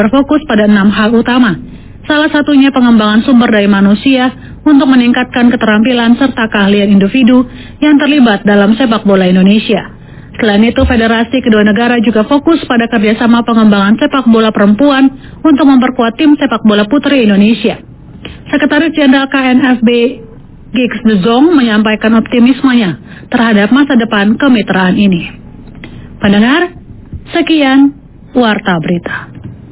berfokus pada 6 hal utama. Salah satunya pengembangan sumber daya manusia untuk meningkatkan keterampilan serta keahlian individu yang terlibat dalam sepak bola Indonesia. Selain itu, federasi kedua negara juga fokus pada kerjasama pengembangan sepak bola perempuan untuk memperkuat tim sepak bola putri Indonesia. Sekretaris Jenderal KNFB Giggs de Jong menyampaikan optimismenya terhadap masa depan kemitraan ini. Pendengar, sekian Warta Berita.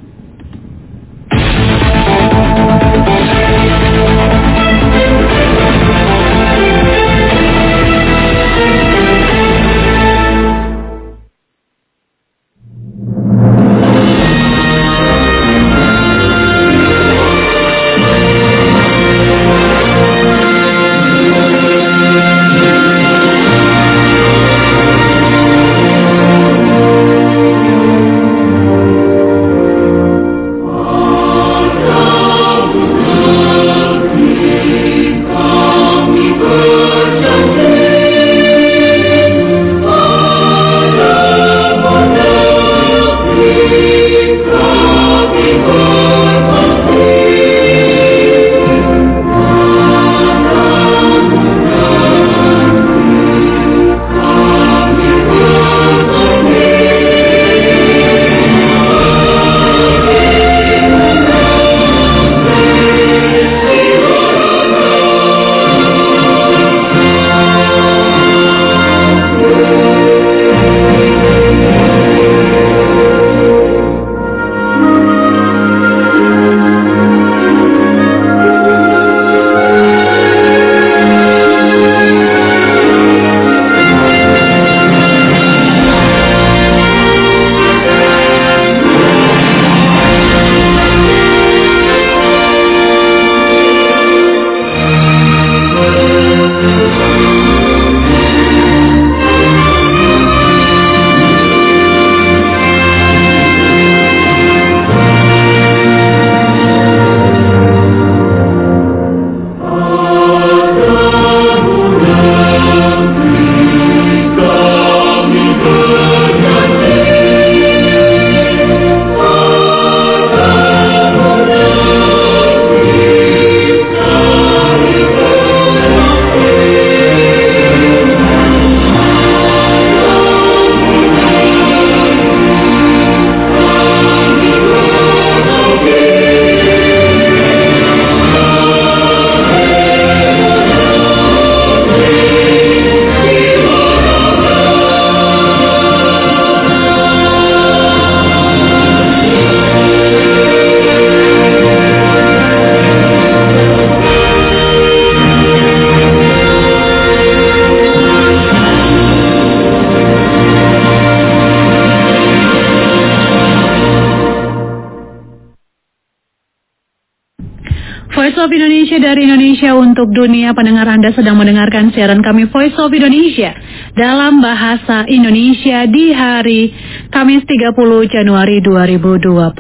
Voice of Indonesia dari Indonesia untuk dunia. Pendengar, Anda sedang mendengarkan siaran kami Voice of Indonesia dalam bahasa Indonesia di hari Kamis 30 Januari 2025.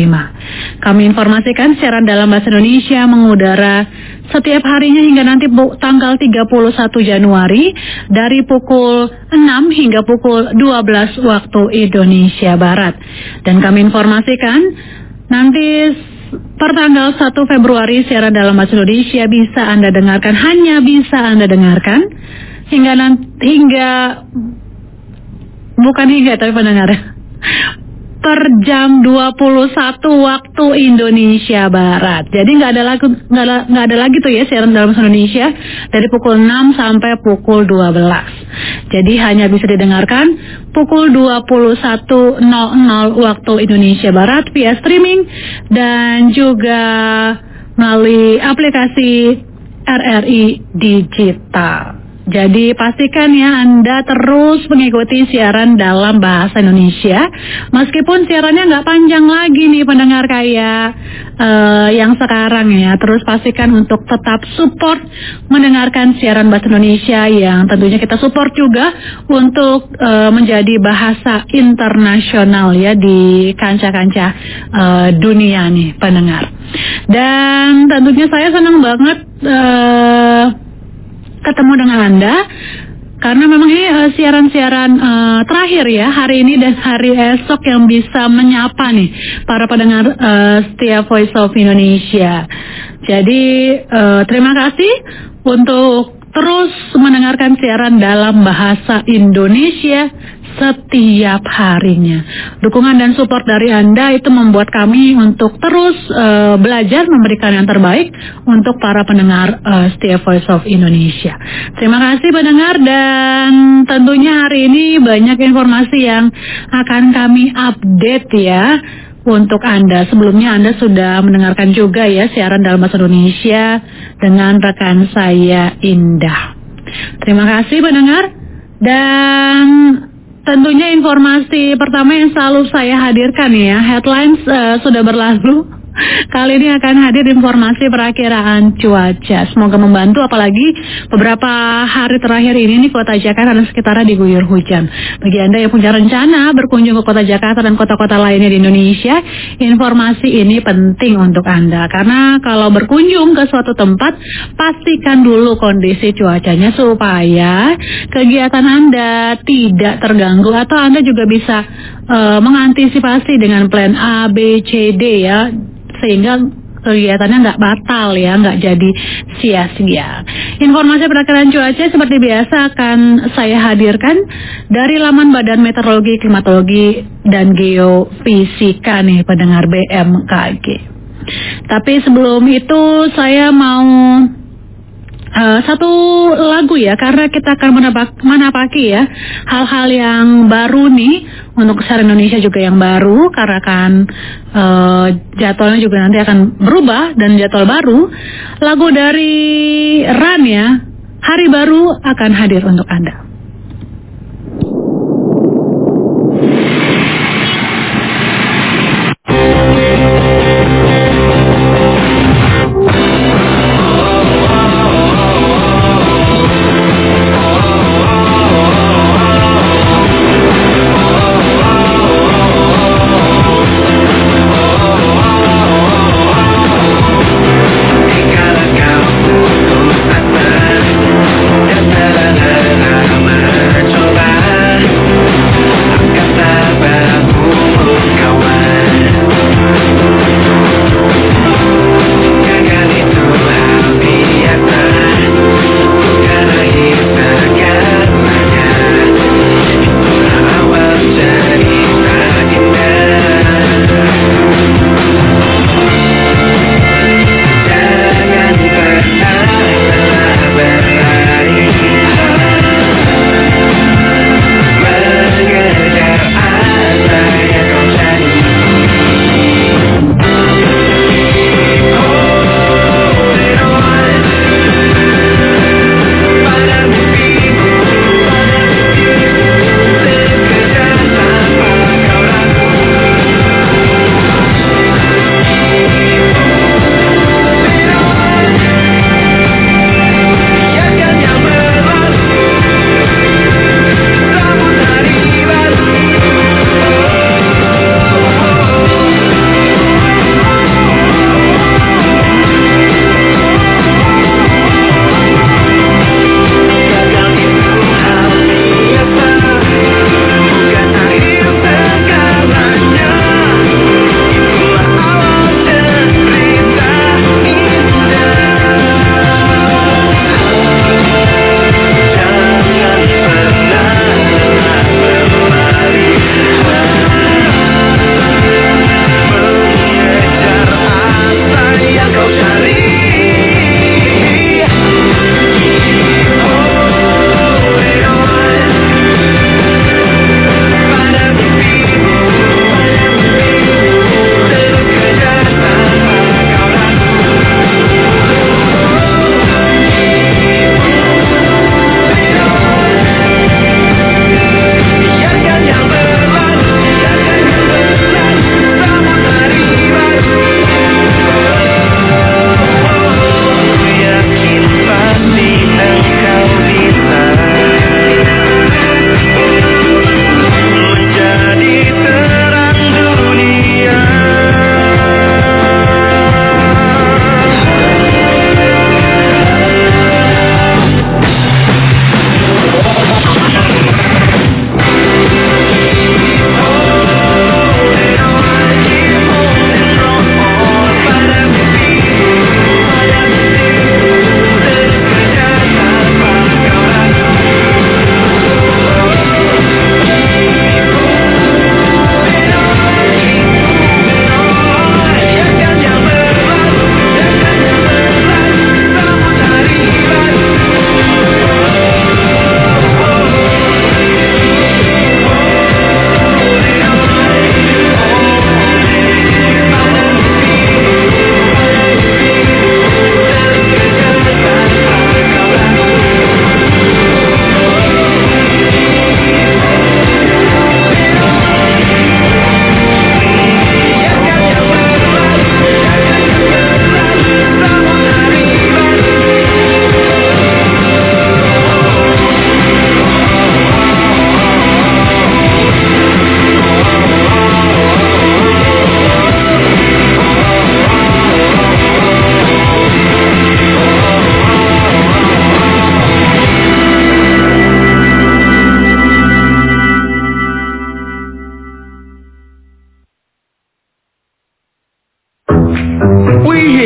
Kami informasikan siaran dalam bahasa Indonesia mengudara setiap harinya hingga nanti tanggal 31 Januari dari pukul 6 hingga pukul 12 waktu Indonesia Barat. Dan kami informasikan nanti pertanggal 1 Februari siaran dalam bahasa Indonesia bisa Anda dengarkan, hanya bisa Anda dengarkan tapi pendengar per jam 21 waktu Indonesia Barat. Jadi nggak ada lagi tuh ya siaran dalam bahasa Indonesia dari pukul 6 sampai pukul 12. Jadi hanya bisa didengarkan pukul 21.00 waktu Indonesia Barat via streaming dan juga melalui aplikasi RRI Digital. Jadi pastikan ya Anda terus mengikuti siaran dalam bahasa Indonesia. Meskipun siarannya nggak panjang lagi nih pendengar kayak yang sekarang ya. Terus pastikan untuk tetap support mendengarkan siaran bahasa Indonesia yang tentunya kita support juga untuk menjadi bahasa internasional ya di kancah-kancah dunia nih pendengar. Dan tentunya saya senang banget ketemu dengan Anda Karena memang ini siaran-siaran terakhir ya, hari ini dan hari esok yang bisa menyapa nih para pendengar setia Voice of Indonesia. Jadi terima kasih untuk terus mendengarkan siaran dalam bahasa Indonesia setiap harinya. Dukungan dan support dari Anda itu membuat kami untuk terus belajar memberikan yang terbaik untuk para pendengar setia Voice of Indonesia. Terima kasih pendengar, dan tentunya hari ini banyak informasi yang akan kami update ya untuk Anda. Sebelumnya Anda sudah mendengarkan juga ya siaran dalam bahasa Indonesia dengan rekan saya Indah. Terima kasih pendengar, dan tentunya informasi pertama yang selalu saya hadirkan ya, headlines sudah berlalu. Kali ini akan hadir informasi perakiraan cuaca. Semoga membantu, apalagi beberapa hari terakhir ini nih kota Jakarta dan sekitarnya diguyur hujan. Bagi Anda yang punya rencana berkunjung ke kota Jakarta dan kota-kota lainnya di Indonesia, informasi ini penting untuk Anda. Karena kalau berkunjung ke suatu tempat, pastikan dulu kondisi cuacanya supaya kegiatan Anda tidak terganggu, atau Anda juga bisa mengantisipasi dengan plan A, B, C, D ya, sehingga kegiatannya nggak batal ya, nggak jadi sia-sia. Informasi perakiraan cuaca seperti biasa akan saya hadirkan dari laman Badan Meteorologi, Klimatologi, dan Geofisika nih pendengar BMKG. Tapi sebelum itu saya mau satu lagu ya, karena kita akan menapaki ya hal-hal yang baru nih untuk siaran Indonesia juga yang baru, karena kan jadwalnya juga nanti akan berubah dan jadwal baru. Lagu dari Ran ya, Hari Baru akan hadir untuk Anda. Kala kau putus asa, dan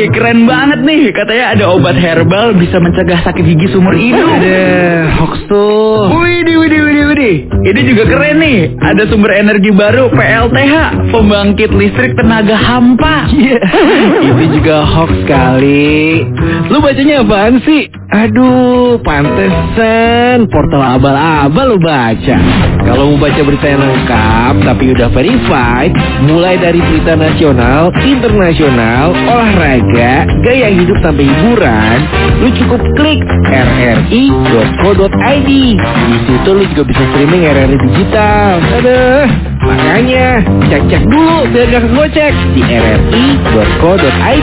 keren banget nih. Katanya ada obat herbal bisa mencegah sakit gigi seumur hidup. Ada hoax tuh. Widih. Ini juga keren nih. Ada sumber energi baru PLTH, pembangkit listrik tenaga hampa. Itu juga hoax kali. Lu bacanya apaan sih? Aduh, pantesan portal abal-abal lu baca. Kalau mau baca berita yang lengkap tapi udah verified, mulai dari berita nasional, internasional, olahraga, gaya hidup sampai hiburan, lu cukup klik rri.co.id. Di situ lu juga bisa streaming RRI digital. Aduh, makanya cek dulu biar gak kegocek di rri.co.id.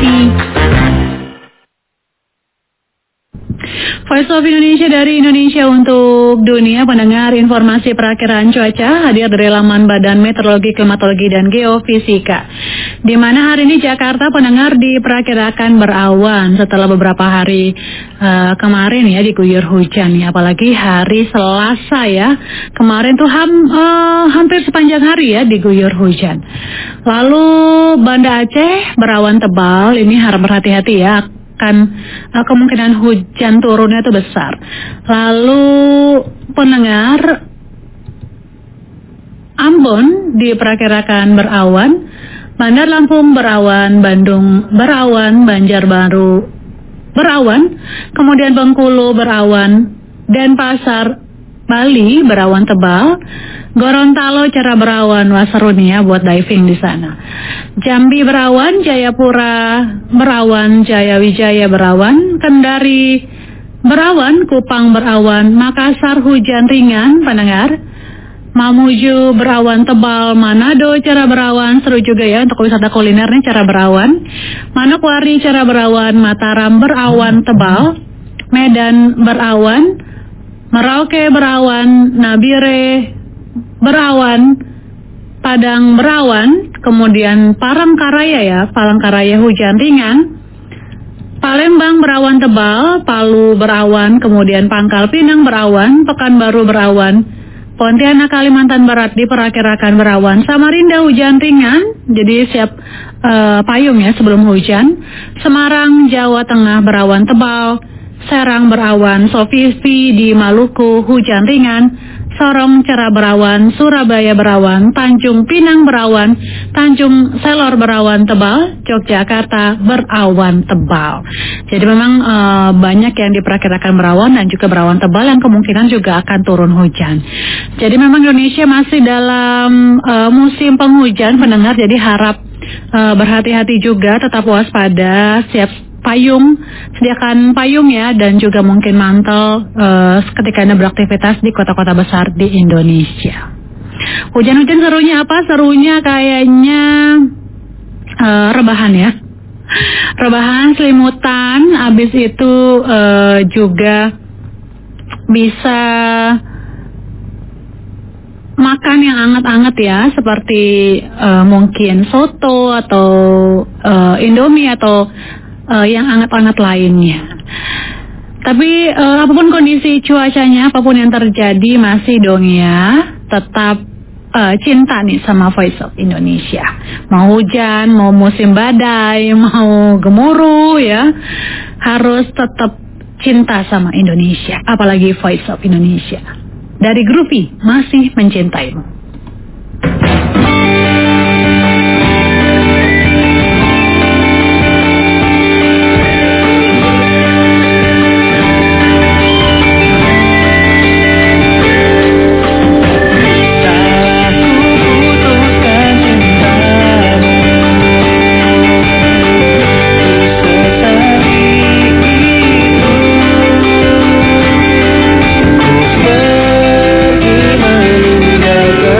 Voice of Indonesia dari Indonesia untuk dunia. Pendengar, informasi perakiraan cuaca hadir dari laman Badan Meteorologi, Klimatologi, dan Geofisika. Di mana hari ini Jakarta, pendengar, diperkirakan berawan setelah beberapa hari kemarin ya diguyur hujan ya. Apalagi hari Selasa ya. Kemarin tuh hampir sepanjang hari ya diguyur hujan. Lalu Banda Aceh berawan tebal. Ini harap berhati-hati ya. Kemungkinan hujan turunnya itu besar. Lalu pendengar, Ambon diperkirakan berawan, Bandar Lampung berawan, Bandung berawan, Banjarbaru berawan, kemudian Bengkulu berawan, Denpasar Bali berawan tebal, Gorontalo cerah berawan. Wah, seru nih ya buat diving di sana. Jambi berawan, Jayapura berawan, Jayawijaya berawan, Kendari berawan, Kupang berawan, Makassar hujan ringan, pendengar. Mamuju berawan tebal, Manado cerah berawan, seru juga ya untuk wisata kuliner nih cerah berawan. Manokwari cerah berawan, Mataram berawan tebal, Medan berawan, Merauke berawan, Nabire berawan, Padang berawan, kemudian Palangkaraya hujan ringan, Palembang berawan tebal, Palu berawan, kemudian Pangkal Pinang berawan, Pekanbaru berawan, Pontianak Kalimantan Barat diperkirakan berawan, Samarinda hujan ringan, jadi siap payung ya sebelum hujan. Semarang Jawa Tengah berawan tebal, Serang berawan, Sofifi di Maluku hujan ringan, Sorong cerah berawan, Surabaya berawan, Tanjung Pinang berawan, Tanjung Selor berawan tebal, Yogyakarta berawan tebal. Jadi memang banyak yang diperkirakan berawan dan juga berawan tebal yang kemungkinan juga akan turun hujan. Jadi memang Indonesia masih dalam musim penghujan, pendengar. Jadi harap berhati-hati juga, tetap waspada, siap sediakan payung ya, dan juga mungkin mantel ketika Anda beraktivitas di kota-kota besar di Indonesia. Hujan-hujan serunya apa? Serunya kayaknya rebahan ya. Rebahan, selimutan, habis itu juga bisa makan yang anget-anget ya, seperti mungkin soto atau Indomie atau yang anget-anget lainnya. Tapi apapun kondisi cuacanya, apapun yang terjadi, masih dong ya tetap cinta nih sama Voice of Indonesia. Mau hujan, mau musim badai, mau gemuruh ya, harus tetap cinta sama Indonesia. Apalagi Voice of Indonesia. Dari Groovy, masih mencintaimu. Pergi meninggalkan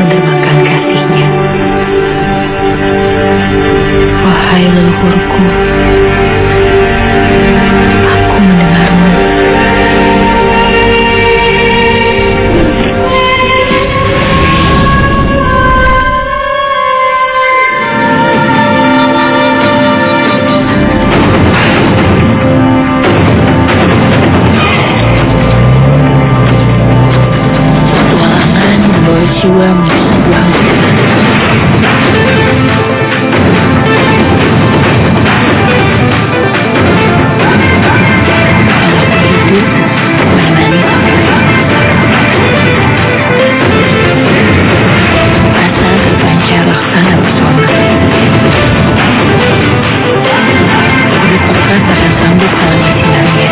mendermakan kasihnya. Wahai leluhurku, aku mendengarmu. Jiwa menjadi sebuah asa terpancar laksana pesona. Hidup pekat akan sambut halnya sinarnya.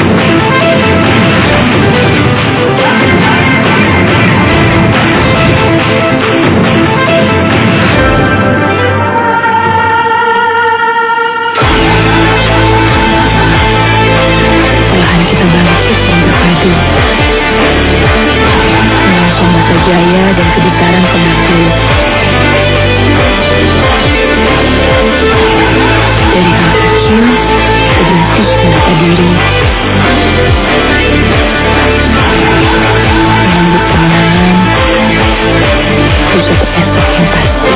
Jaya dan kebesaran pengabdi. Dari hal kecil, sebentuk menata diri. Menyambut kemenangan, untuk esok yang pasti.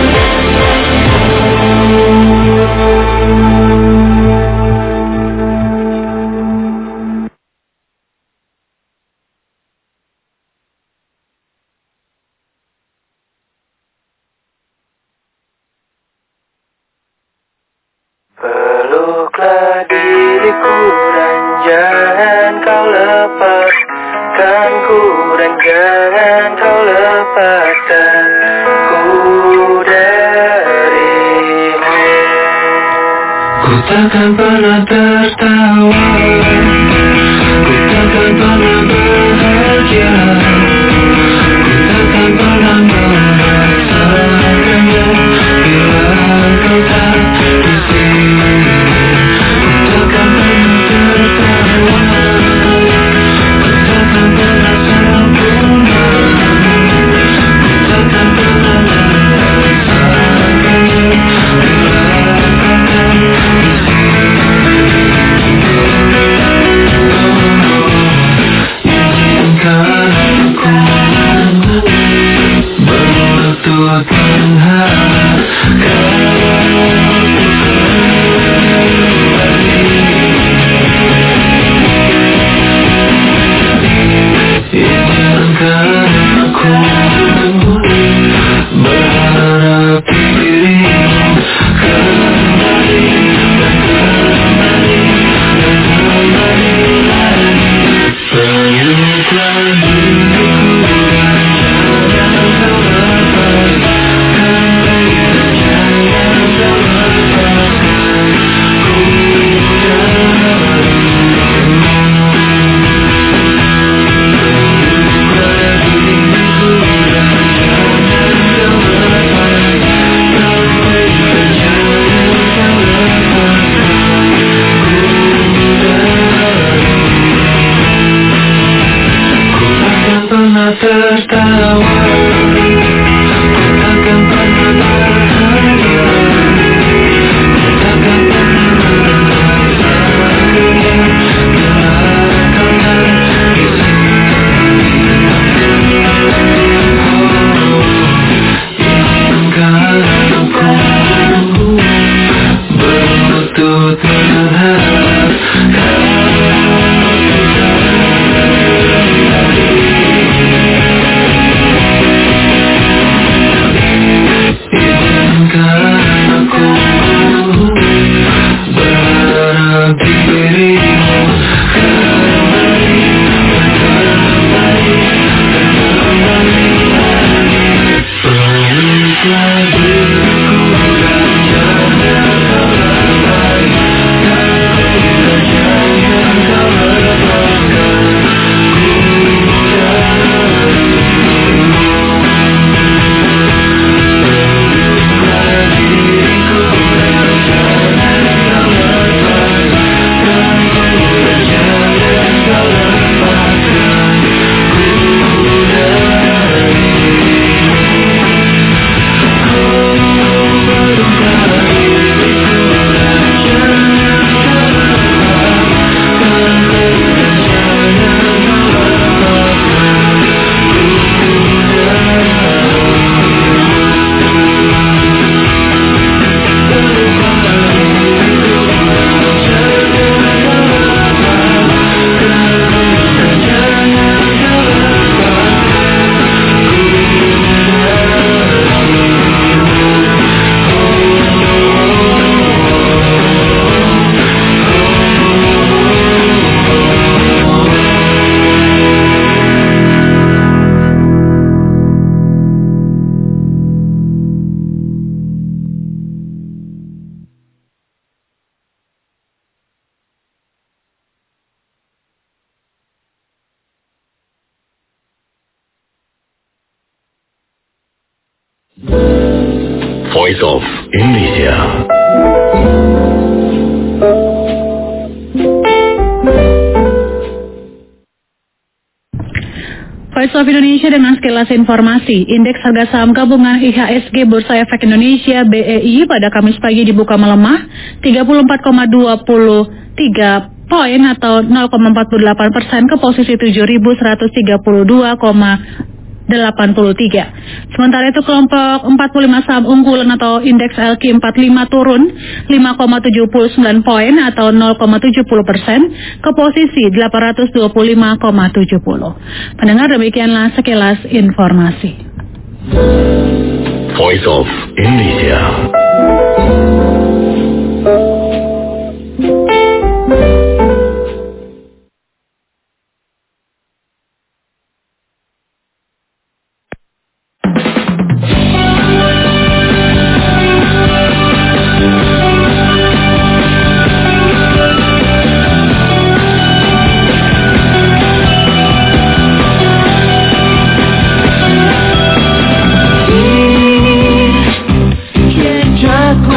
Peluklah diriku dan jangan kau lepaskanku, dan jangan kau lepaskan ku darimu. Ku takkan pernah tertawa, ku takkan pernah bahagia, ku takkan pernah merasakannya bila kau tak di sini. Ku takkan pernah tertawa, ku takkan pernah sempurna, ku takkan pernah merasakannya bila kau tak di sini. Voice of Indonesia. Voice of Indonesia dengan sekilas informasi. Indeks harga saham gabungan IHSG Bursa Efek Indonesia BEI pada Kamis pagi dibuka melemah 34,23 poin atau 0,48% ke posisi 7.132,83. Sementara itu kelompok 45 saham unggulan atau indeks LQ 45 turun 5,79 poin atau 0,70% ke posisi 825,70. Pendengar, demikianlah sekilas informasi. Voice of Indonesia. Jejak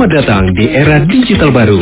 Selamat datang di era digital baru.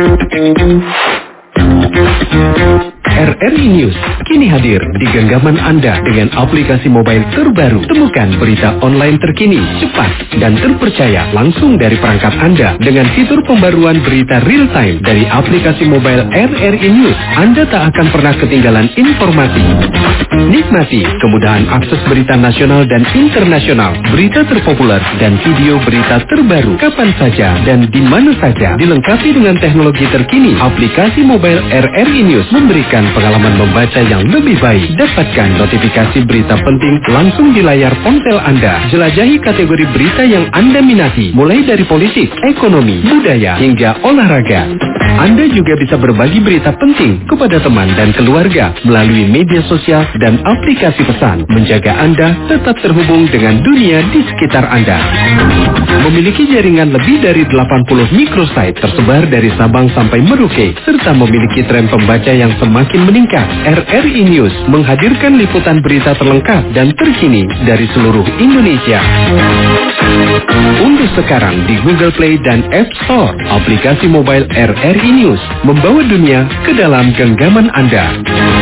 RRI News kini hadir di genggaman Anda dengan aplikasi mobile terbaru. Temukan berita online terkini, cepat, dan terpercaya langsung dari perangkat Anda dengan fitur pembaruan berita real time dari aplikasi mobile RRI News. Anda tak akan pernah ketinggalan informasi. Nikmati kemudahan akses berita nasional dan internasional, berita terpopuler, dan video berita terbaru kapan saja dan di mana saja. Dilengkapi dengan teknologi terkini, aplikasi mobile RRI News memberikan pengalaman membaca yang lebih baik. Dapatkan notifikasi berita penting langsung di layar ponsel Anda. Jelajahi kategori berita yang Anda minati, mulai dari politik, ekonomi, budaya, hingga olahraga. Anda juga bisa berbagi berita penting kepada teman dan keluarga melalui media sosial dan aplikasi pesan, menjaga Anda tetap terhubung dengan dunia di sekitar Anda. Memiliki jaringan lebih dari 80 microsite tersebar dari Sabang sampai Merauke, serta memiliki tren pembaca yang semakin meningkat. RRI News menghadirkan liputan berita terlengkap dan terkini dari seluruh Indonesia. Unduh sekarang di Google Play dan App Store aplikasi mobile RRI News, membawa dunia ke dalam genggaman Anda.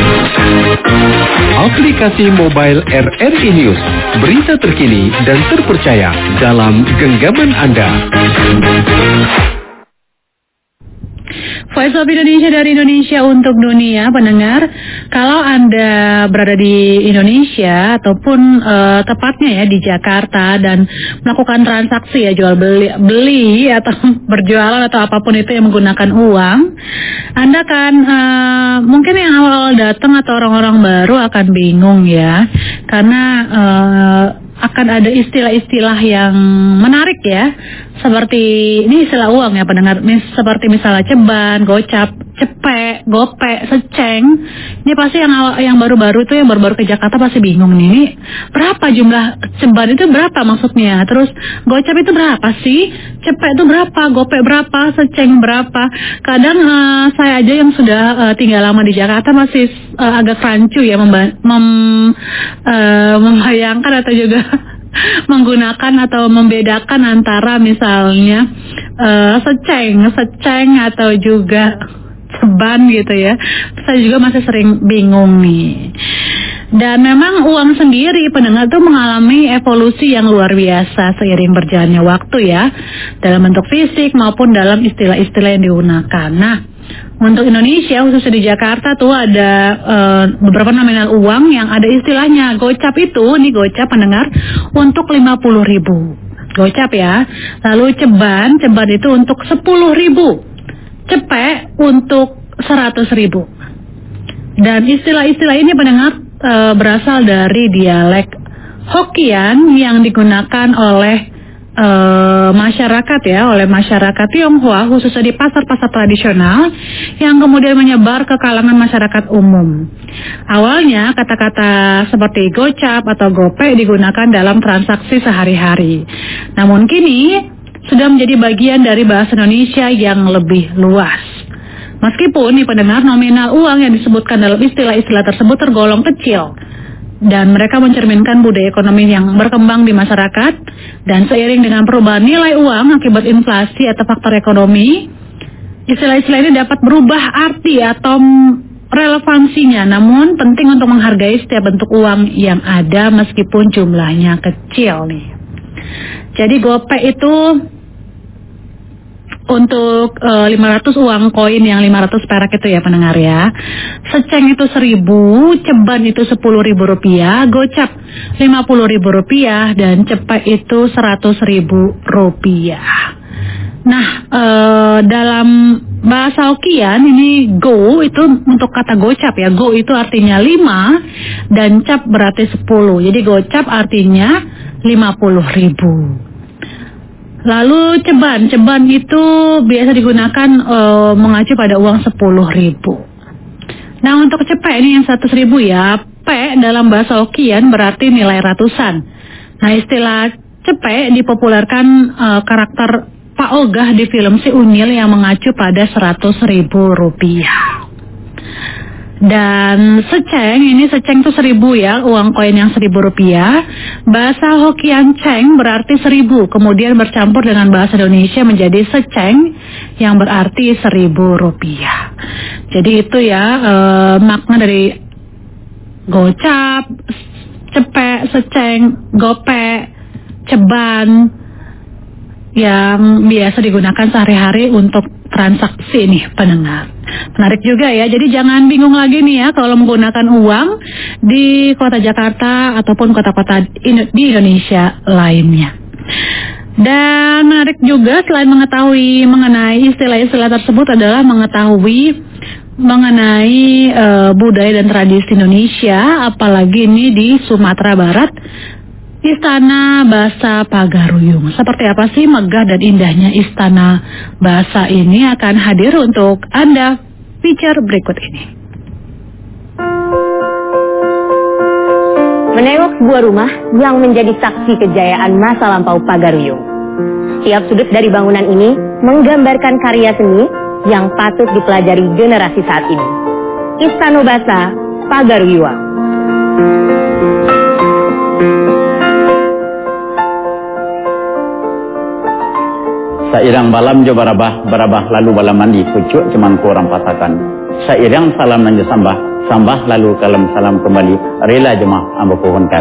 Aplikasi mobile RRI News, berita terkini dan terpercaya dalam genggaman Anda. Voice of Indonesia dari Indonesia untuk dunia, pendengar. Kalau Anda berada di Indonesia ataupun tepatnya ya di Jakarta dan melakukan transaksi ya jual beli atau berjualan atau apapun itu yang menggunakan uang, Anda kan mungkin yang awal-awal datang atau orang-orang baru akan bingung ya, karena akan ada istilah-istilah yang menarik ya, seperti ini istilah uang ya pendengar, seperti misalnya ceban, gocap, cepek, gopek, seceng. Ini pasti yang baru-baru itu, yang baru-baru ke Jakarta pasti bingung nih, ini berapa jumlah ceban itu, berapa maksudnya, terus gocap itu berapa sih, cepek itu berapa, gopek berapa, seceng berapa. Kadang saya aja yang sudah tinggal lama di Jakarta masih agak rancu ya membayangkan atau juga menggunakan atau membedakan antara misalnya seceng atau juga ceban gitu ya. Saya juga masih sering bingung nih. Dan memang uang sendiri pendengar tuh mengalami evolusi yang luar biasa seiring berjalannya waktu ya, dalam bentuk fisik maupun dalam istilah-istilah yang digunakan. Nah, untuk Indonesia khususnya di Jakarta tuh ada beberapa nominal uang yang ada istilahnya. Gocap itu, nih gocap pendengar, untuk 50.000. Gocap ya. Lalu ceban itu untuk 10.000. Cepek untuk 100.000. Dan istilah-istilah ini pendengar berasal dari dialek Hokkien yang digunakan oleh masyarakat ya, oleh masyarakat Tionghoa khususnya di pasar-pasar tradisional yang kemudian menyebar ke kalangan masyarakat umum. Awalnya kata-kata seperti gocap atau gopek digunakan dalam transaksi sehari-hari. Namun kini sudah menjadi bagian dari bahasa Indonesia yang lebih luas. Meskipun di pendengar nominal uang yang disebutkan dalam istilah-istilah tersebut tergolong kecil, dan mereka mencerminkan budaya ekonomi yang berkembang di masyarakat, dan seiring dengan perubahan nilai uang akibat inflasi atau faktor ekonomi, istilah-istilah ini dapat berubah arti atau relevansinya. Namun penting untuk menghargai setiap bentuk uang yang ada meskipun jumlahnya kecil nih. Jadi gopek itu untuk 500 uang koin yang 500 perak itu ya pendengar ya. Seceng itu 1.000, ceban itu 10.000 rupiah, gocap 50.000 rupiah, dan cepek itu 100.000 rupiah. Nah, dalam bahasa Hokkien ini go itu untuk kata gocap ya. Go itu artinya 5 dan cap berarti 10. Jadi gocap artinya 50.000. Lalu ceban itu biasa digunakan mengacu pada uang 10.000. Nah, untuk cepek ini yang 100.000 ya. Pe dalam bahasa Hokkien berarti nilai ratusan. Nah, istilah cepek dipopulerkan karakter Pak Ogah di film Si Unyil yang mengacu pada 100.000 rupiah. Dan seceng, ini seceng itu 1.000 ya, uang koin yang 1.000 rupiah. Bahasa Hokkien ceng berarti 1.000, kemudian bercampur dengan bahasa Indonesia menjadi seceng yang berarti 1.000 rupiah. Jadi itu ya makna dari gocap, cepek, seceng, gopek, ceban yang biasa digunakan sehari-hari untuk transaksi nih pendengar. Menarik juga ya, jadi jangan bingung lagi nih ya kalau menggunakan uang di kota Jakarta ataupun kota-kota di Indonesia lainnya. Dan menarik juga selain mengetahui mengenai istilah-istilah tersebut adalah mengetahui mengenai budaya dan tradisi Indonesia, apalagi ini di Sumatera Barat. Istana Bahasa Pagaruyung. Seperti apa sih megah dan indahnya Istana Bahasa ini akan hadir untuk Anda feature berikut ini. Menengok sebuah rumah yang menjadi saksi kejayaan masa lampau Pagaruyung. Setiap sudut dari bangunan ini menggambarkan karya seni yang patut dipelajari generasi saat ini. Istana Bahasa Pagaruyung. Sairang balam jo barabah lalu balam mandi pucuk cuman kurang patakan. Sairang salam nanja sambah lalu kalam salam kembali rela jemaah ambo pohonkan.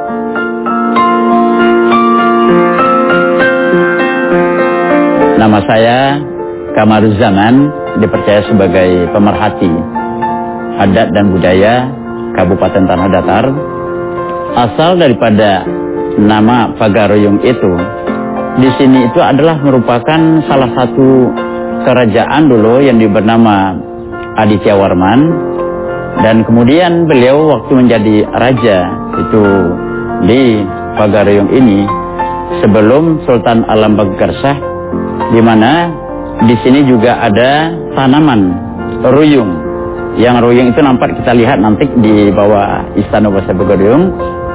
Nama saya Kamaruzaman, dipercaya sebagai pemerhati adat dan budaya Kabupaten Tanah Datar. Asal daripada nama Pagaruyung itu, di sini itu adalah merupakan salah satu kerajaan dulu yang bernama Aditya Warman, dan kemudian beliau waktu menjadi raja itu di Pagaruyung ini sebelum Sultan Alam Baggarsah, di mana di sini juga ada tanaman ruyung. Yang ruyung itu nampak kita lihat nanti di bawah Istana Bahasa Pagaruyung.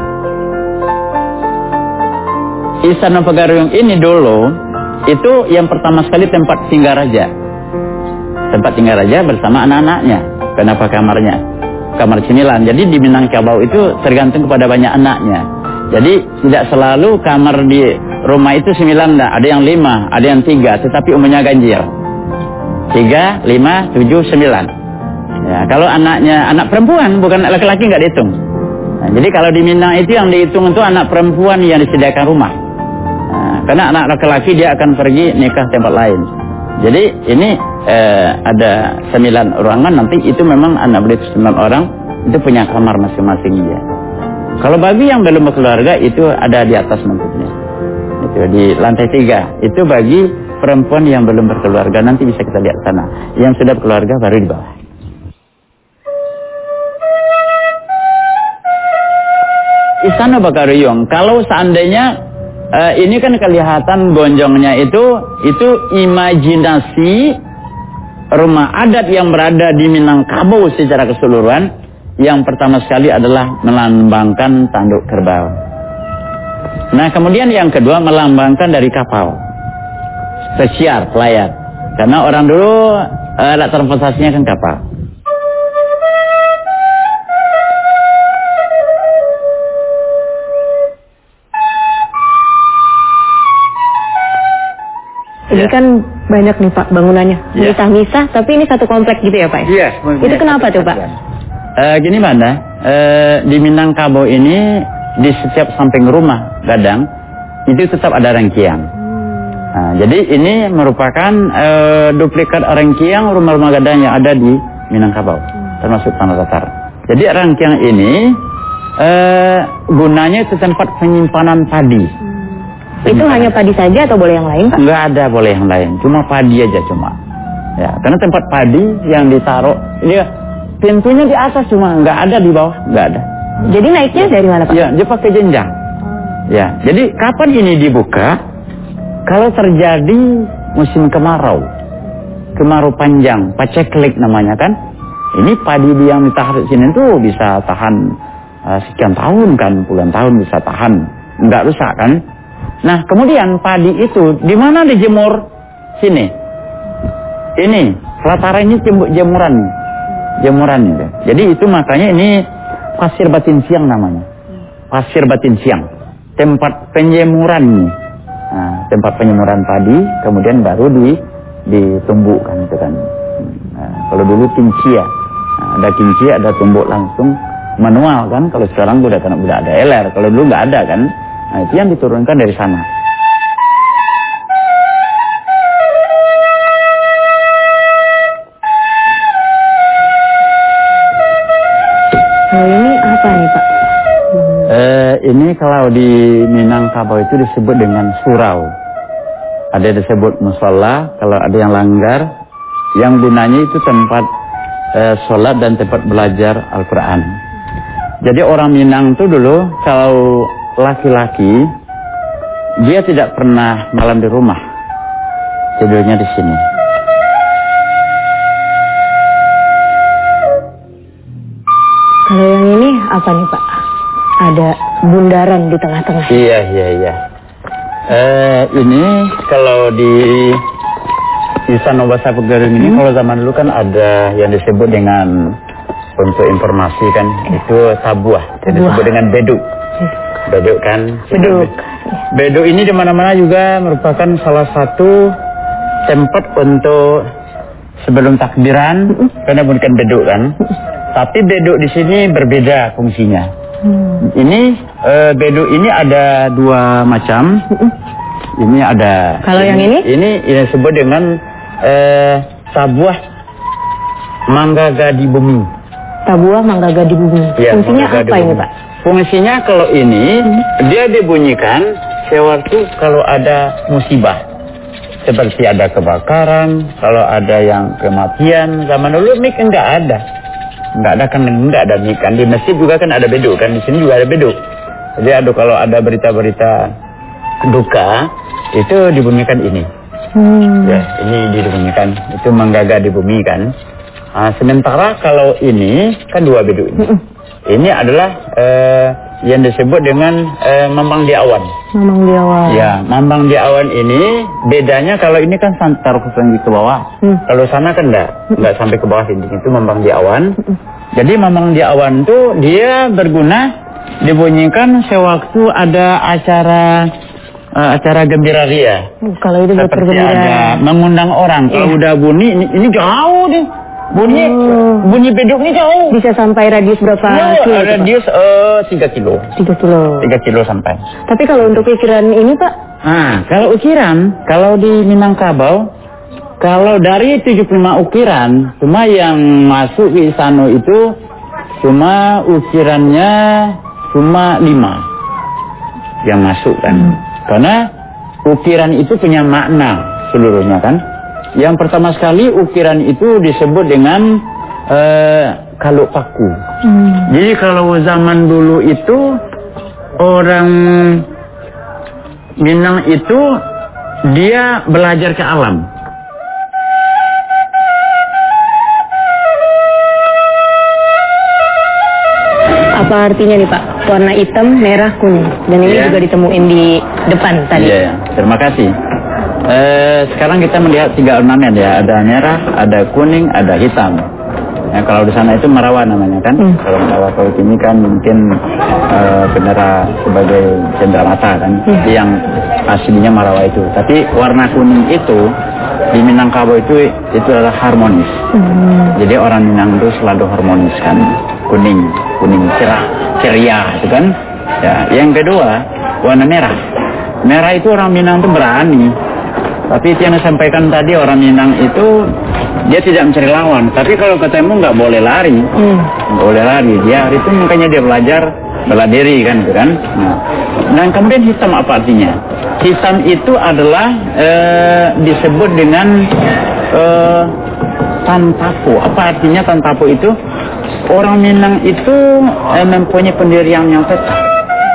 Istana Pagaruyung ini dulu itu yang pertama sekali tempat tinggal raja. Tempat tinggal raja bersama anak-anaknya. Kenapa kamarnya? Kamar cemilan. Jadi di Minangkabau itu tergantung kepada banyak anaknya. Jadi tidak selalu kamar di rumah itu 9, ada yang 5, ada yang 3, tetapi umumnya ganjil. 3, 5, 7, 9. Ya, kalau anaknya anak perempuan, bukan laki-laki nggak dihitung. Nah, jadi kalau di Minang itu yang dihitung itu anak perempuan yang disediakan rumah. Karena anak laki-laki dia akan pergi nikah tempat lain. Jadi ini ada 9 ruangan, nanti itu memang anak beliau 9 orang itu punya kamar masing-masing dia. Kalau bagi yang belum berkeluarga itu ada di atas nantinya. Itu di lantai 3. Itu bagi perempuan yang belum berkeluarga, nanti bisa kita lihat sana. Yang sudah berkeluarga baru di bawah. Istana Pagaruyung, kalau seandainya ini kan kelihatan gonjongnya itu imajinasi rumah adat yang berada di Minangkabau secara keseluruhan. Yang pertama sekali adalah melambangkan tanduk kerbau. Nah, kemudian yang kedua melambangkan dari kapal pesiar, pelayar. Karena orang dulu alat transportasinya kan kapal. Ini kan banyak nih Pak bangunannya, misah-misah, tapi ini satu komplek gitu ya Pak? Iya. Itu kenapa tuh Pak? Gini Banda, di Minangkabau ini di setiap samping rumah gadang itu tetap ada rangkiang. Nah, jadi ini merupakan duplikat rangkiang rumah-rumah gadang yang ada di Minangkabau, termasuk Tanah Datar. Jadi rangkiang ini gunanya itu tempat penyimpanan padi. Itu hanya padi saja atau boleh yang lain Pak? Enggak ada boleh yang lain, cuma padi aja cuma. Ya, karena tempat padi yang ditaruh ini pintunya di atas cuma, enggak ada di bawah, enggak ada. Jadi naiknya dari mana Pak? Ya, dia pakai jenjang. Ya, jadi kapan ini dibuka? Kalau terjadi musim kemarau panjang, paceklik namanya kan. Ini padi yang ditaruh di sini tuh bisa tahan sekian tahun kan, puluhan tahun bisa tahan, enggak rusak kan. Nah, kemudian padi itu di mana dijemur? Sini. Ini, rata-rata ini jemuran. jemuran itu. Jadi itu makanya ini pasir batin siang namanya. Pasir batin siang. Tempat penjemuran nih. Nah, tempat penjemuran padi kemudian baru ditumbuhkan itu kan. Nah, kalau dulu kincia. Nah, ada kincia, ada tumbuk langsung manual kan. Kalau sekarang udah ada LR. Kalau dulu nggak ada kan. Nah, itu yang diturunkan dari sana. Ini apa nih Pak? Ini kalau di Minangkabau itu disebut dengan surau. Ada disebut musola, kalau ada yang langgar. Yang gunanya itu tempat sholat dan tempat belajar Al-Quran. Jadi orang Minang itu dulu kalau laki-laki dia tidak pernah malam di rumah, tidurnya di sini. Kalau yang ini apa nih Pak? Ada bundaran di tengah-tengah. Iya. Ini kalau di Sanobasa Pegaring ini kalau zaman dulu kan ada yang disebut dengan, untuk informasi kan, itu tabuah. Yang disebut dengan beduk. Beduk kan? Beduk. Beduk ini di mana-mana juga merupakan salah satu tempat untuk sebelum takbiran, karena bukan beduk kan. Tapi beduk di sini berbeda fungsinya. Ini beduk ini ada dua macam. Ini ada. Kalau yang ini? Ini disebut dengan tabuah manggaga di bumi. Tabuah manggaga di bumi. Ya, fungsinya apa ini Pak? Fungsinya kalau ini dia dibunyikan sewaktu kalau ada musibah. Seperti ada kebakaran, kalau ada yang kematian. Zaman dulu mik enggak ada. Enggak ada mik kan. Di masjid juga kan ada beduk kan. Di sini juga ada beduk. Jadi kalau ada berita-berita duka, itu dibunyikan ini. Ya, ini dibunyikan. Itu manggaga di bumi kan. Sementara kalau ini kan dua beduk ini. Ini adalah yang disebut dengan mambang di awan. Mambang di awan. Ya, mambang di awan ini bedanya kalau ini kan taruh ke bawah. Kalau sana kan enggak sampai ke bawah ini. Itu mambang di awan. Jadi mambang di awan itu dia berguna dibunyikan sewaktu ada acara gembira ria. Kalau itu buat seperti bergembira. ada mengundang orang. Kalau udah bunyi ini jauh deh. Bunyi beduk ini jauh. Bisa sampai radius berapa kilo? Radius 3 kilo. 3 kilo. 3 kilo sampai. Tapi kalau untuk ukiran ini Pak? Kalau ukiran, kalau di Minangkabau, kalau dari 75 ukiran, cuma yang masuk ke Isano itu cuma ukirannya cuma 5 yang masuk kan. Karena ukiran itu punya makna seluruhnya kan. Yang pertama sekali ukiran itu disebut dengan kaluk paku. Jadi kalau zaman dulu itu orang Minang itu dia belajar ke alam. Apa artinya nih Pak? Warna hitam, merah, kuning. Dan ini juga ditemuin di depan tadi. Iya, terima kasih. Sekarang kita melihat 3 ornamen ya. Ada merah, ada kuning, ada hitam. Ya, kalau di sana itu merawa namanya kan. Kalau merawa kalau ini kan mungkin bendera sebagai cendramata kan. Yang aslinya merawa itu. Tapi warna kuning itu di Minangkabau itu adalah harmonis. Jadi orang Minang itu selalu harmonis kan. Kuning cerah, ceria itu kan. Ya, yang kedua warna merah. Merah itu orang Minang itu berani. Tapi itu yang disampaikan tadi, orang Minang itu dia tidak mencari lawan. Tapi kalau ketemu nggak boleh lari, nggak boleh lari. Dia itu makanya dia belajar bela diri kan, gitu kan. Dan kemudian hitam apa artinya? Hitam itu adalah disebut dengan tantapo. Apa artinya tantapo itu? Orang Minang itu mempunyai pendirian yang tetap.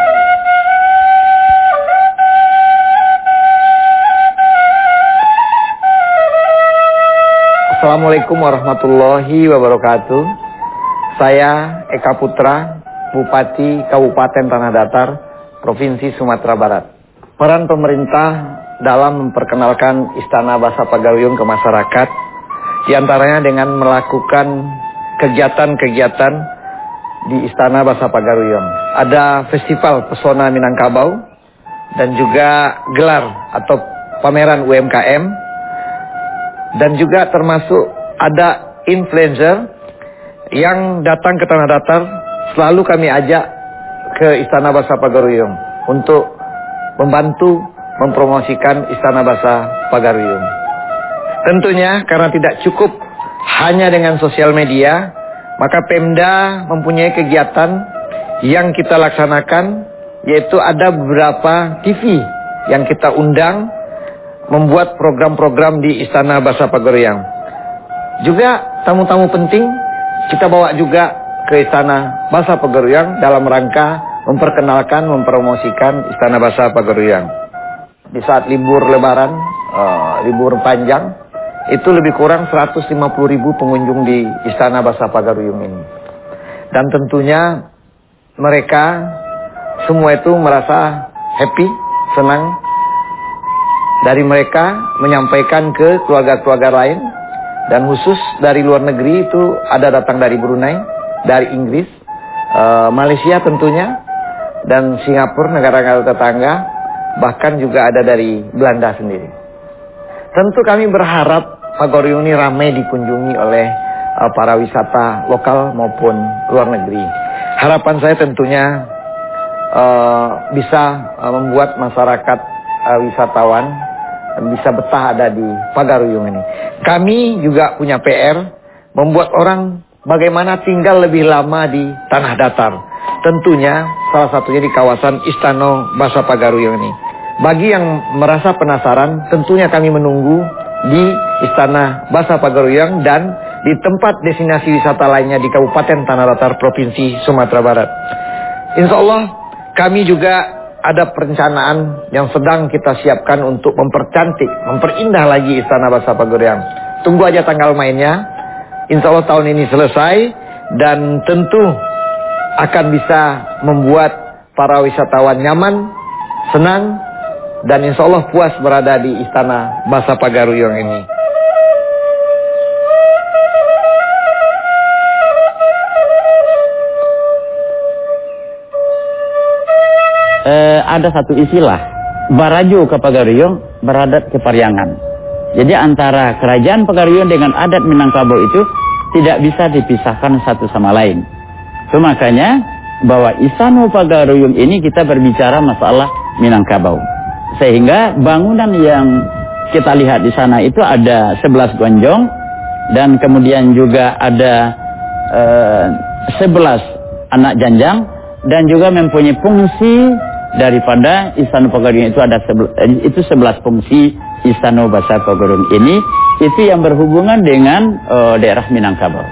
Assalamualaikum warahmatullahi wabarakatuh. Saya Eka Putra, Bupati Kabupaten Tanah Datar, Provinsi Sumatera Barat. Peran pemerintah dalam memperkenalkan Istana Bahasa Pagariung ke masyarakat, diantaranya dengan melakukan kegiatan-kegiatan di Istana Bahasa Pagaruyung. Ada Festival Pesona Minangkabau dan juga gelar atau pameran UMKM, dan juga termasuk ada influencer yang datang ke Tanah Datar. Selalu kami ajak ke Istana Bahasa Pagaruyung untuk membantu mempromosikan Istana Bahasa Pagaruyung. Tentunya karena tidak cukup hanya dengan sosial media, maka Pemda mempunyai kegiatan yang kita laksanakan, yaitu ada beberapa TV yang kita undang membuat program-program di Istana Bahasa Pagaruyung. Juga tamu-tamu penting kita bawa juga ke Istana Bahasa Pagaruyung dalam rangka memperkenalkan, mempromosikan Istana Bahasa Pagaruyung. Di saat libur Lebaran, libur panjang, itu lebih kurang 150.000 pengunjung di Istana Bahasa Pagaruyung ini. Dan tentunya mereka semua itu merasa happy, senang. Dari mereka menyampaikan ke keluarga-keluarga lain, dan khusus dari luar negeri itu ada datang dari Brunei, dari Inggris, Malaysia tentunya, dan Singapura, negara-negara tetangga, bahkan juga ada dari Belanda sendiri. Tentu kami berharap Pagaruyung ini ramai dikunjungi oleh para wisata lokal maupun luar negeri. Harapan saya tentunya bisa membuat masyarakat wisatawan bisa betah ada di Pagaruyung ini. Kami juga punya PR membuat orang bagaimana tinggal lebih lama di Tanah Datar. Tentunya salah satunya di kawasan Istana Bahasa Pagaruyung ini. Bagi yang merasa penasaran, tentunya kami menunggu di Istana Bahasa Pagaruyung dan di tempat destinasi wisata lainnya di Kabupaten Tanah Datar, Provinsi Sumatera Barat. Insya Allah kami juga ada perencanaan yang sedang kita siapkan untuk mempercantik, memperindah lagi Istana Bahasa Pagaruyung. Tunggu aja tanggal mainnya. Insya Allah tahun ini selesai dan tentu akan bisa membuat para wisatawan nyaman, senang, dan insya Allah puas berada di Istana Bahasa Pagaruyung ini. Ada satu istilah, Barajo ke Pagaruyung, beradat ke Pariangan. Jadi antara kerajaan Pagaruyung dengan adat Minangkabau itu tidak bisa dipisahkan satu sama lain. Itu makanya bahwa Istana Pagaruyung ini kita berbicara masalah Minangkabau. Sehingga bangunan yang kita lihat di sana itu ada 11 gonjong, dan kemudian juga ada 11 anak janjang, dan juga mempunyai fungsi daripada Istana Pagaruyung itu ada 11 fungsi Istana Bahasa Pagaruyung ini, itu yang berhubungan dengan daerah Minangkabau.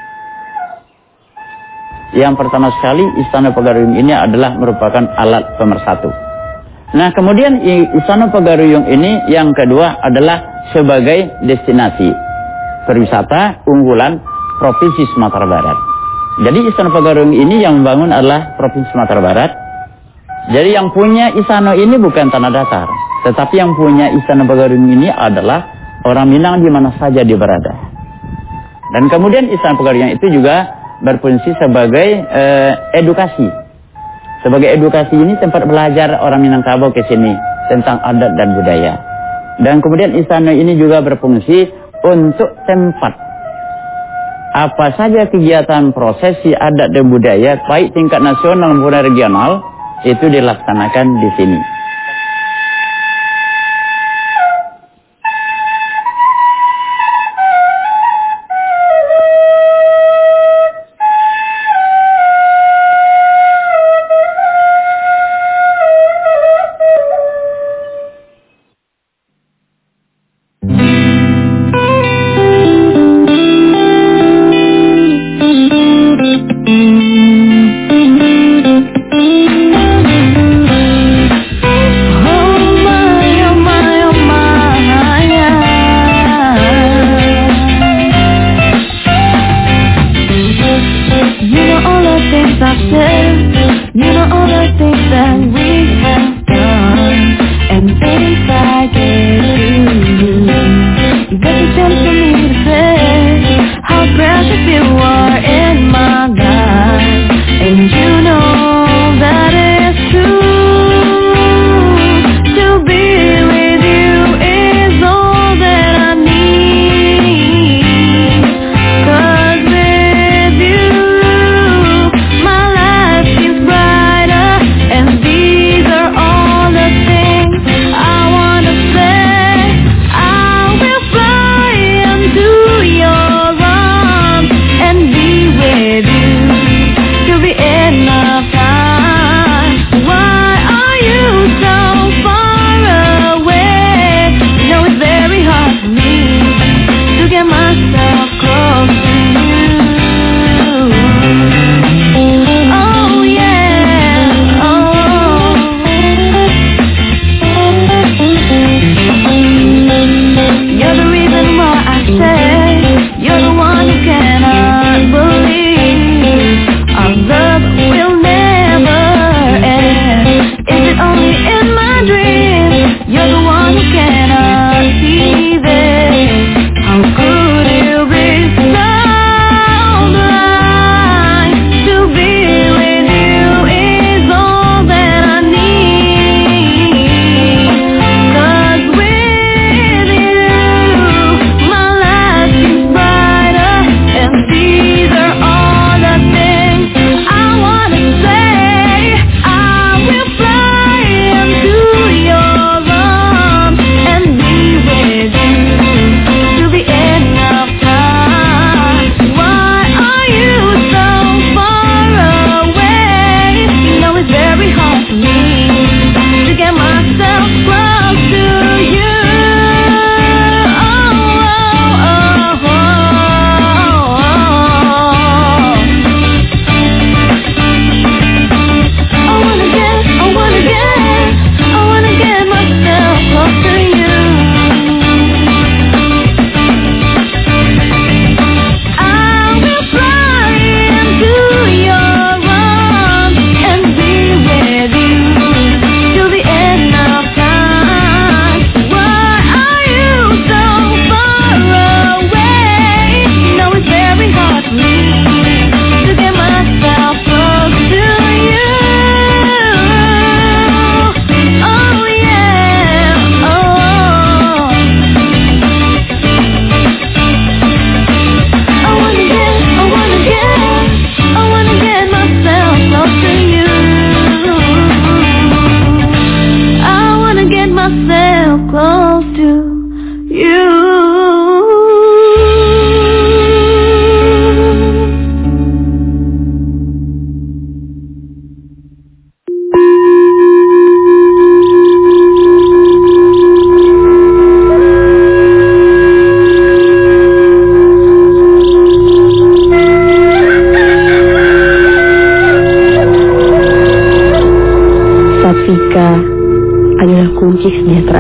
Yang pertama sekali, Istana Pagaruyung ini adalah merupakan alat pemersatu. Nah, kemudian Istana Pagaruyung ini yang kedua adalah sebagai destinasi perwisata unggulan Provinsi Sumatera Barat. Jadi Istana Pagaruyung ini yang membangun adalah Provinsi Sumatera Barat. Jadi yang punya istana ini bukan Tanah Datar, tetapi yang punya Istana Pagaruyung ini adalah orang Minang di mana saja dia berada. Dan kemudian Istana Pagaruyung itu juga berfungsi sebagai edukasi. Sebagai edukasi ini tempat belajar orang Minangkabau ke sini tentang adat dan budaya. Dan kemudian istana ini juga berfungsi untuk tempat apa saja kegiatan prosesi adat dan budaya baik tingkat nasional maupun regional itu dilaksanakan di sini.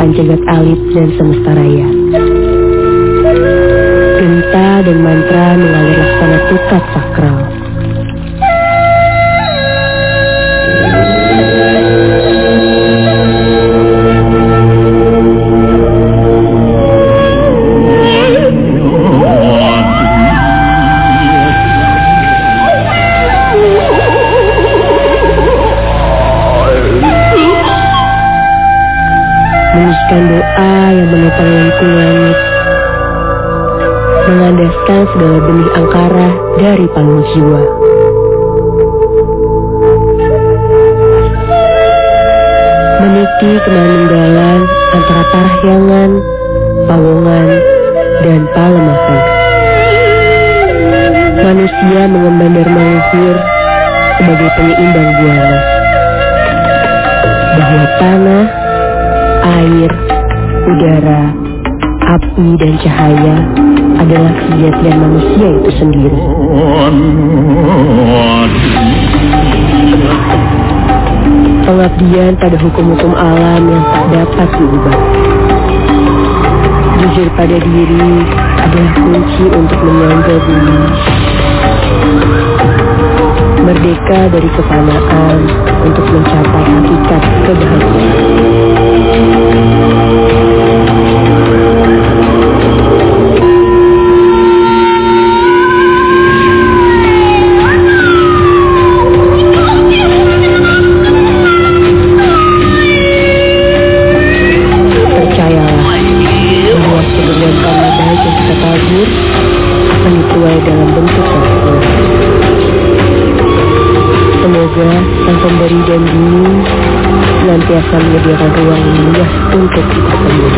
menentukan jagat alit dan semesta raya. Genta dan mantra mengalir laksana tukat sakral. Menyusun doa yang menopang lengkung langit, mengandaskan segala benih angkara dari palung jiwa. Meniti kemanunggalan antara Parahyangan, Pawongan, dan Palemahan. Manusia mengemban dharma luhur sebagai penyeimbang buana, bahwa tanah, air, udara, api, dan cahaya adalah kejadian manusia itu sendiri. Pengabdian pada hukum-hukum alam yang tak dapat diubah. Jujur pada diri adalah kunci untuk menyangga bumi. Merdeka dari kefanaan untuk mencapai hakikat kebahagiaan. Semoga Sang Pemberi dan Bumi senantiasa menyediakan ruang yang luas untuk kita semua.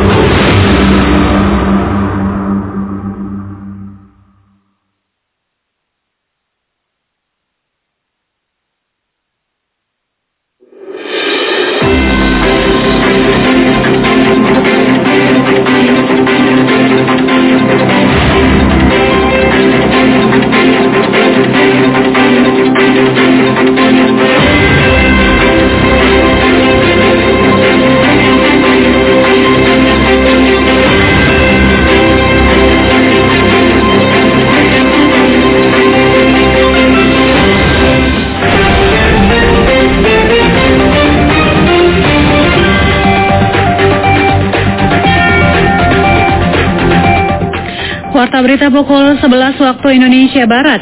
Warta berita pukul 11 waktu Indonesia Barat.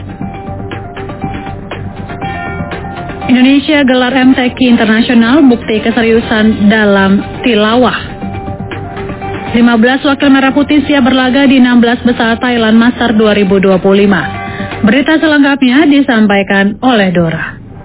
Indonesia gelar MTQ Internasional, bukti keseriusan dalam tilawah. 15 wakil merah putih siap berlaga di 16 besar Thailand Masters 2025. Berita selengkapnya disampaikan oleh Dora.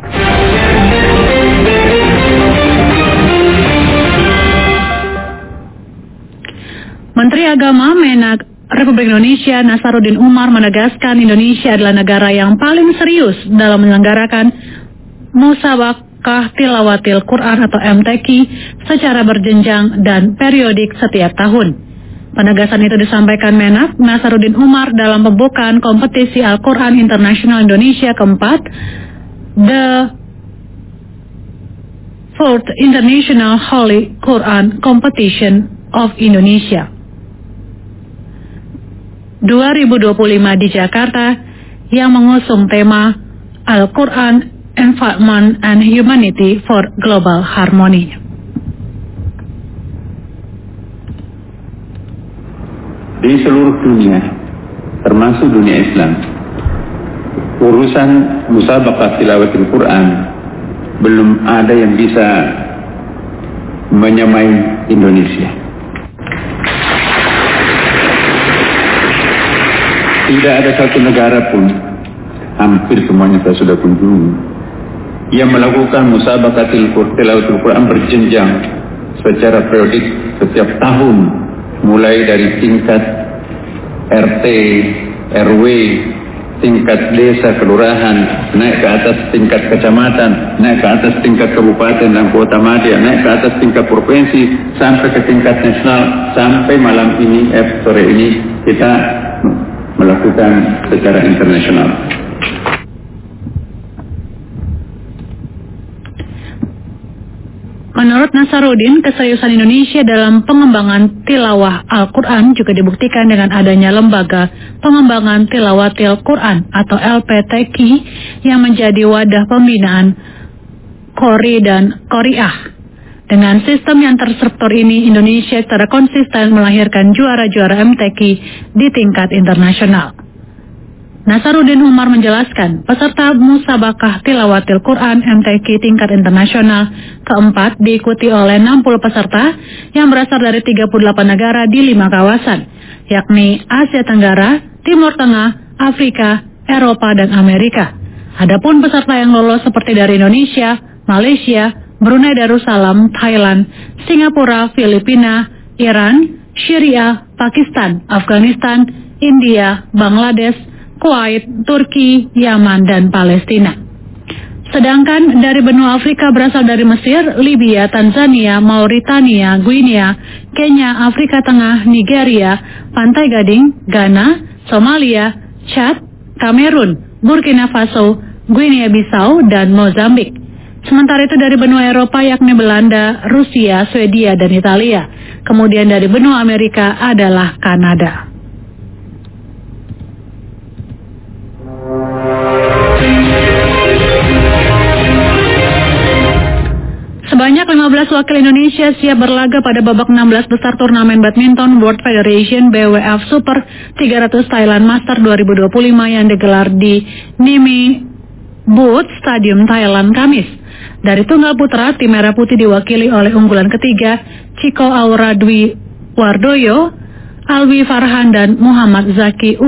Menteri Agama Menak Republik Indonesia Nasaruddin Umar menegaskan Indonesia adalah negara yang paling serius dalam menyelenggarakan Musabaqah Tilawatil Quran atau MTQ secara berjenjang dan periodik setiap tahun. Penegasan itu disampaikan Menak Nasaruddin Umar dalam pembukaan kompetisi Al-Quran Internasional Indonesia keempat, The 4th International Holy Quran Competition of Indonesia 2025 di Jakarta yang mengusung tema Al-Quran Environment and Humanity for Global Harmony. Di seluruh dunia, termasuk dunia Islam, urusan Musabaqah Tilawatil Quran belum ada yang bisa menyamai Indonesia. Tidak ada satu negara pun, hampir semuanya saya sudah kunjungi, yang melakukan Musabaqah Tilawatil Quran berjenjang secara periodik setiap tahun, mulai dari tingkat RT, RW, tingkat desa, kelurahan, naik ke atas tingkat kecamatan, naik ke atas tingkat kabupaten dan kota madya, naik ke atas tingkat provinsi, sampai ke tingkat nasional, sampai malam ini, sore ini, kita melakukan secara internasional. Menurut Nasaruddin, keseriusan Indonesia dalam pengembangan tilawah Al-Quran juga dibuktikan dengan adanya lembaga pengembangan tilawatil Quran atau LPTQ yang menjadi wadah pembinaan Qori dan Qoriah. Dengan sistem yang terstruktur ini, Indonesia secara konsisten melahirkan juara-juara MTQ di tingkat internasional. Nasaruddin Umar menjelaskan, peserta Musabakah Tilawatil Quran MTQ tingkat internasional keempat diikuti oleh 60 peserta yang berasal dari 38 negara di 5 kawasan, yakni Asia Tenggara, Timur Tengah, Afrika, Eropa, dan Amerika. Adapun peserta yang lolos seperti dari Indonesia, Malaysia, Brunei Darussalam, Thailand, Singapura, Filipina, Iran, Syria, Pakistan, Afghanistan, India, Bangladesh, Kuwait, Turki, Yaman, dan Palestina. Sedangkan dari benua Afrika berasal dari Mesir, Libya, Tanzania, Mauritania, Guinea, Kenya, Afrika Tengah, Nigeria, Pantai Gading, Ghana, Somalia, Chad, Kamerun, Burkina Faso, Guinea Bissau, dan Mozambik. Sementara itu dari benua Eropa yakni Belanda, Rusia, Swedia, dan Italia. Kemudian dari benua Amerika adalah Kanada. Sebanyak 15 wakil Indonesia siap berlaga pada babak 16 besar turnamen badminton World Federation BWF Super 300 Thailand Master 2025 yang digelar di Nimi Booth Stadium Thailand Kamis. Dari tunggal putra, tim merah putih diwakili oleh unggulan ketiga Chico Aura Dwi Wardoyo, Alwi Farhan, dan Muhammad Zaki